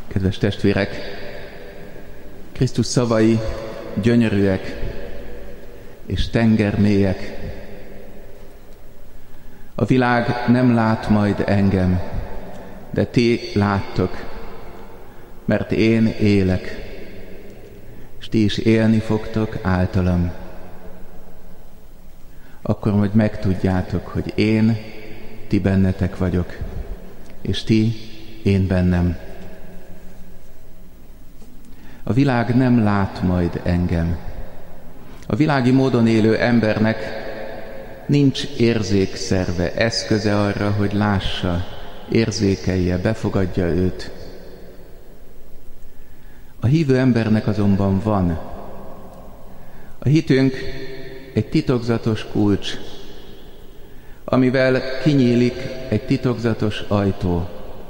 Kedves testvérek, Krisztus szavai gyönyörűek és tengermélyek. A világ nem lát majd engem, de ti láttok, mert én élek, és ti is élni fogtok általam. Akkor majd megtudjátok, hogy én ti bennetek vagyok, és ti én bennem. A világ nem lát majd engem. A világi módon élő embernek nincs érzékszerve, eszköze arra, hogy lássa, érzékelje, befogadja őt. A hívő embernek azonban van. A hitünk egy titokzatos kulcs, amivel kinyílik egy titokzatos ajtó.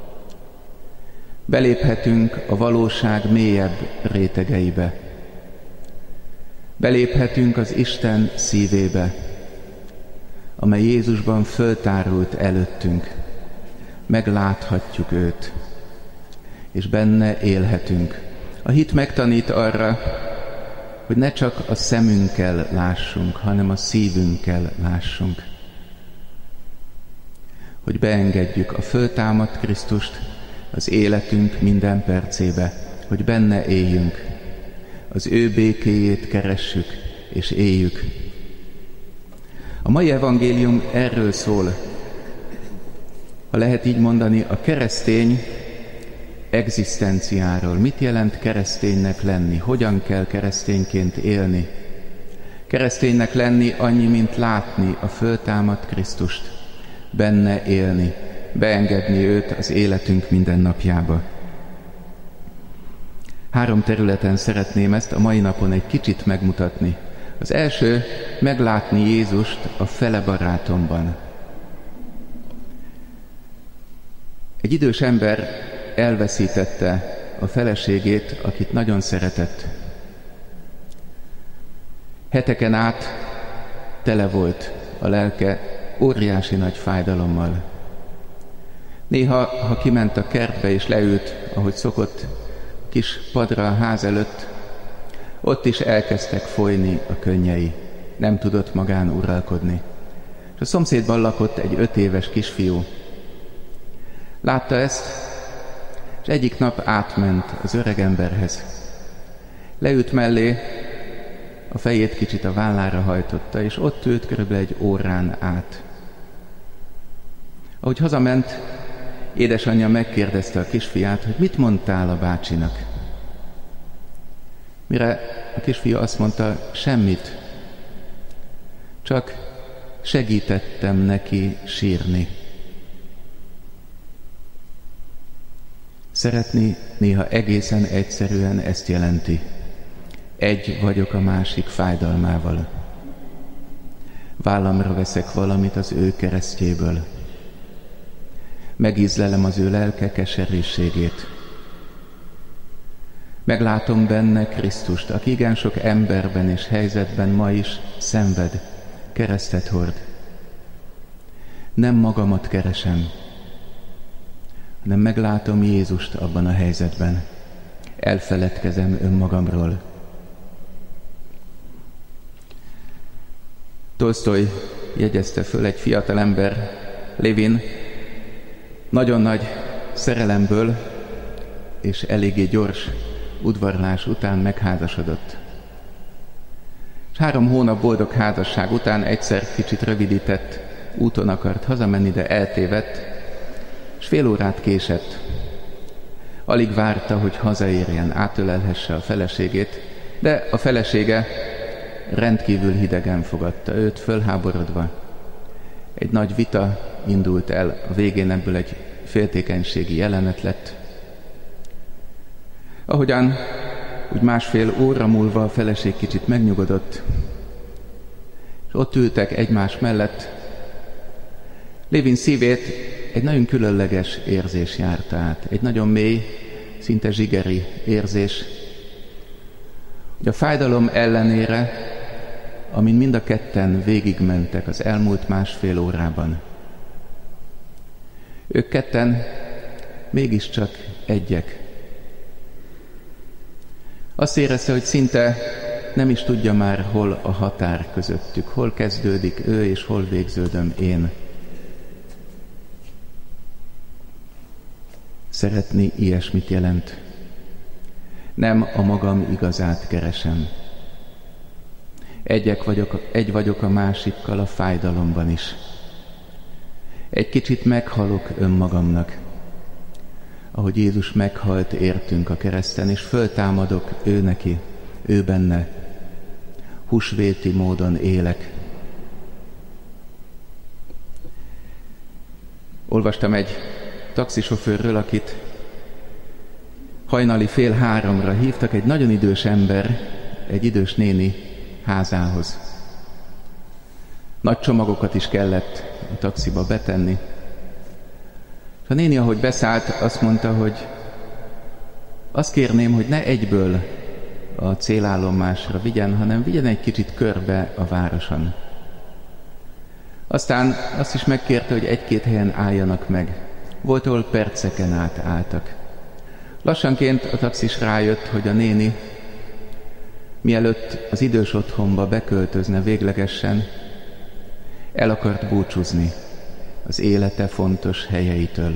Beléphetünk a valóság mélyebb rétegeibe. Beléphetünk az Isten szívébe, amely Jézusban föltárult előttünk. Megláthatjuk őt, és benne élhetünk. A hit megtanít arra, hogy ne csak a szemünkkel lássunk, hanem a szívünkkel lássunk. Hogy beengedjük a föltámadt Krisztust az életünk minden percébe, hogy benne éljünk, az ő békéjét keressük és éljük. A mai evangélium erről szól, ha lehet így mondani, a keresztény egzisztenciáról. Mit jelent kereszténynek lenni? Hogyan kell keresztényként élni? Kereszténynek lenni annyi, mint látni a föltámadt Krisztust, benne élni, beengedni őt az életünk mindennapjába. 3 területen szeretném ezt a mai napon egy kicsit megmutatni. Az első, meglátni Jézust a fele barátomban. Egy idős ember elveszítette a feleségét, akit nagyon szeretett. Heteken át tele volt a lelke óriási nagy fájdalommal. Néha, ha kiment a kertbe és leült, ahogy szokott, kis padra a ház előtt, ott is elkezdtek folyni a könnyei. Nem tudott magán uralkodni. És a szomszédban lakott egy 5 éves kisfiú. Látta ezt, és egyik nap átment az öreg emberhez. Leült mellé, a fejét kicsit a vállára hajtotta, és ott ült körülbelül egy órán át. Ahogy hazament, édesanyja megkérdezte a kisfiát, hogy mit mondtál a bácsinak. Mire a kisfiú azt mondta, semmit, csak segítettem neki sírni. Szeretni néha egészen egyszerűen ezt jelenti. Egy vagyok a másik fájdalmával. Vállamra veszek valamit az ő keresztjéből. Megízlelem az ő lelke keserűségét. Meglátom benne Krisztust, aki igen sok emberben és helyzetben ma is szenved, keresztet hord. Nem magamat keresem, hanem meglátom Jézust abban a helyzetben. Elfeledkezem önmagamról. Tolsztoj jegyezte föl, egy fiatal ember, Levin, nagyon nagy szerelemből és eléggé gyors udvarlás után megházasodott. És 3 hónap boldog házasság után egyszer kicsit rövidített úton akart hazamenni, de eltévedt, és fél órát késett. Alig várta, hogy hazaérjen, átölelhesse a feleségét, de a felesége rendkívül hidegen fogadta őt, fölháborodva. Egy nagy vita indult el, a végén ebből egy féltékenységi jelenet lett. Ahogyan úgy 1,5 óra múlva a feleség kicsit megnyugodott, és ott ültek egymás mellett, Levin szívét egy nagyon különleges érzés járta át, egy nagyon mély, szinte zsigeri érzés, hogy a fájdalom ellenére, amin mind a ketten végigmentek az elmúlt 1,5 órában, ők ketten mégiscsak egyek, Azt érezte, hogy szinte nem is tudja már, hol a határ közöttük, hol kezdődik ő, és hol végződöm én. Szeretni ilyesmit jelent. Nem a magam igazát keresem. Egy vagyok a másikkal a fájdalomban is. Egy kicsit meghalok önmagamnak, ahogy Jézus meghalt értünk a kereszten, és föltámadok ő neki, ő benne. Húsvéti módon élek. Olvastam egy taxisofőrről, akit hajnali 2:30 hívtak egy nagyon idős ember, egy idős néni házához. Nagy csomagokat is kellett a taxiba betenni. És a néni, ahogy beszállt, azt mondta, hogy azt kérném, hogy ne egyből a célállomásra vigyen, hanem vigyen egy kicsit körbe a városon. Aztán azt is megkérte, hogy 1-2 helyen álljanak meg. Volt, ahol perceken át álltak. Lassanként a taxis rájött, hogy a néni, mielőtt az idős otthonba beköltözne véglegesen, el akart búcsúzni az élete fontos helyeitől,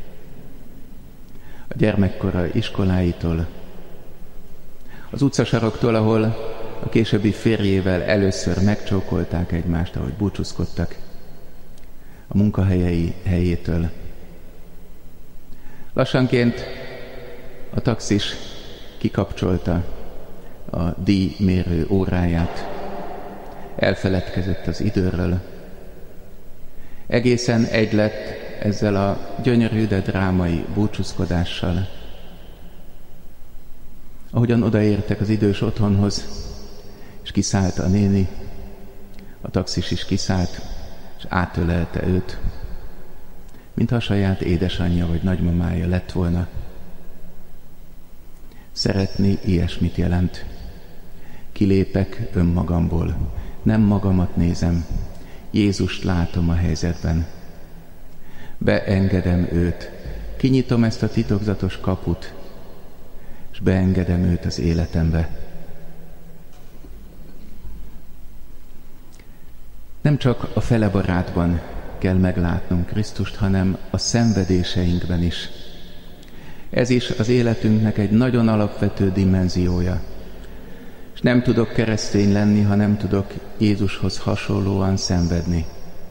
a gyermekkora iskoláitól, az utcasaroktól, ahol a későbbi férjével először megcsókolták egymást, ahogy búcsúzkodtak, a munkahelyei helyétől. Lassanként a taxis kikapcsolta a díjmérő óráját, elfeledkezett az időről. Egészen egy lett ezzel a gyönyörű, de drámai búcsúzkodással. Ahogyan odaértek az idős otthonhoz, és kiszállt a néni, a taxis is kiszállt, és átölelte őt, mintha a saját édesanyja vagy nagymamája lett volna. Szeretni ilyesmit jelent. Kilépek önmagamból, nem magamat nézem, Jézust látom a helyzetben. Beengedem őt, kinyitom ezt a titokzatos kaput, és beengedem őt az életembe. Nem csak a felebarátban kell meglátnunk Krisztust, hanem a szenvedéseinkben is. Ez is az életünknek egy nagyon alapvető dimenziója. És nem tudok keresztény lenni, ha nem tudok Jézushoz hasonlóan szenvedni.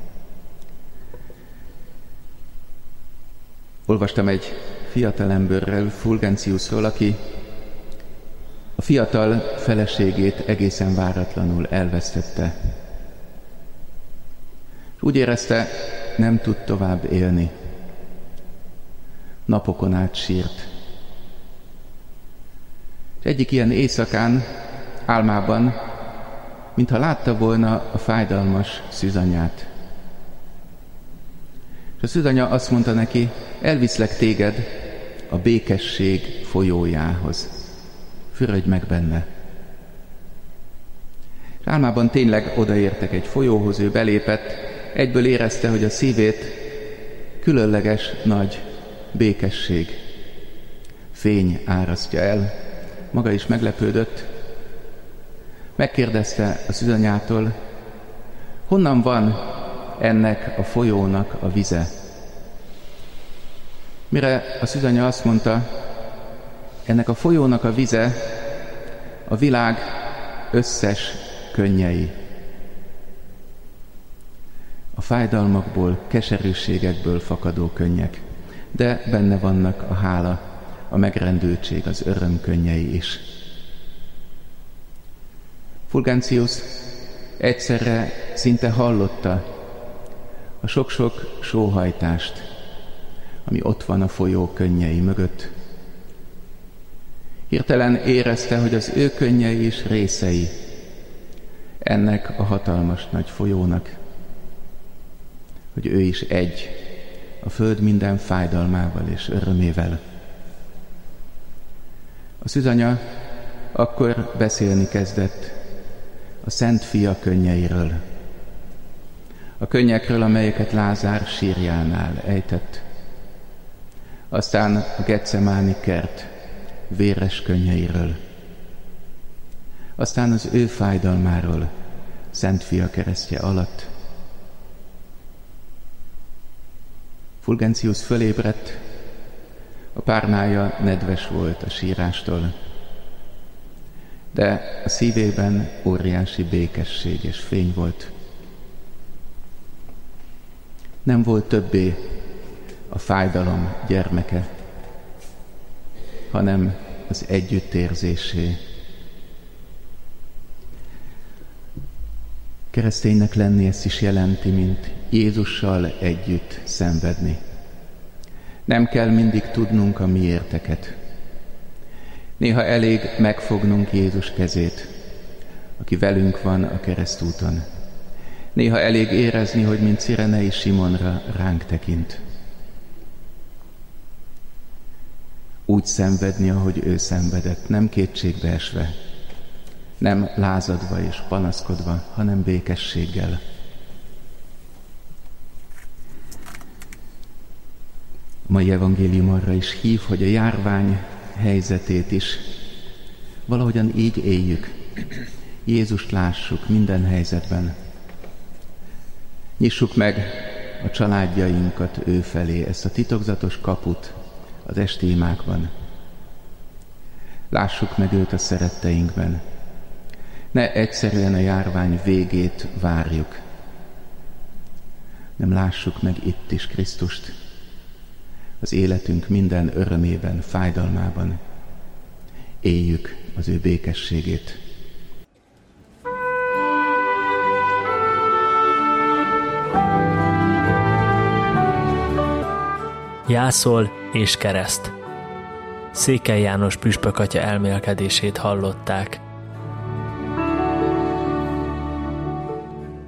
Olvastam egy fiatalemberről, Fulgentiusról, aki a fiatal feleségét egészen váratlanul elvesztette. És úgy érezte, nem tud tovább élni. Napokon át sírt. És egyik ilyen éjszakán, álmában, mintha látta volna a fájdalmas szűzanyát. És a szűzanya azt mondta neki, elviszlek téged a békesség folyójához. Fürödj meg benne. És álmában tényleg odaértek egy folyóhoz, ő belépett, egyből érezte, hogy a szívét különleges, nagy békesség, fény árasztja el. Maga is meglepődött. Megkérdezte a szűzanyától, honnan van ennek a folyónak a vize? Mire a szűzanya azt mondta, ennek a folyónak a vize a világ összes könnyei. A fájdalmakból, keserűségekből fakadó könnyek, de benne vannak a hála, a megrendültség, az öröm könnyei is. Fulgentius egyszerre szinte hallotta a sok-sok sóhajtást, ami ott van a folyó könnyei mögött. Hirtelen érezte, hogy az ő könnyei is részei ennek a hatalmas nagy folyónak, hogy ő is egy a föld minden fájdalmával és örömével. A szűzanya akkor beszélni kezdett a Szent Fia könnyeiről, a könnyekről, amelyeket Lázár sírjánál ejtett, aztán a Getsemáni kert véres könnyeiről, aztán az ő fájdalmáról, Szent Fia keresztje alatt. Fulgentius fölébredt, a párnája nedves volt a sírástól, de a szívében óriási békesség és fény volt. Nem volt többé a fájdalom gyermeke, hanem az együttérzésé. Kereszténynek lenni ezt is jelenti, mint Jézussal együtt szenvedni. Nem kell mindig tudnunk a miérteket. Néha elég megfognunk Jézus kezét, aki velünk van a keresztúton. Néha elég érezni, hogy mint Cirenei Simonra ránk tekint. Úgy szenvedni, ahogy ő szenvedett, nem kétségbe esve, nem lázadva és panaszkodva, hanem békességgel. A mai evangélium arra is hív, hogy a járvány helyzetét is valahogyan így éljük. Jézust lássuk minden helyzetben. Nyissuk meg a családjainkat ő felé, ezt a titokzatos kaput az esti imákban. Lássuk meg őt a szeretteinkben. Ne egyszerűen a járvány végét várjuk, nem lássuk meg itt is Krisztust, az életünk minden örömében, fájdalmában. Éljük az ő békességét. Jászol és kereszt. Székely János püspök atya elmélkedését hallották.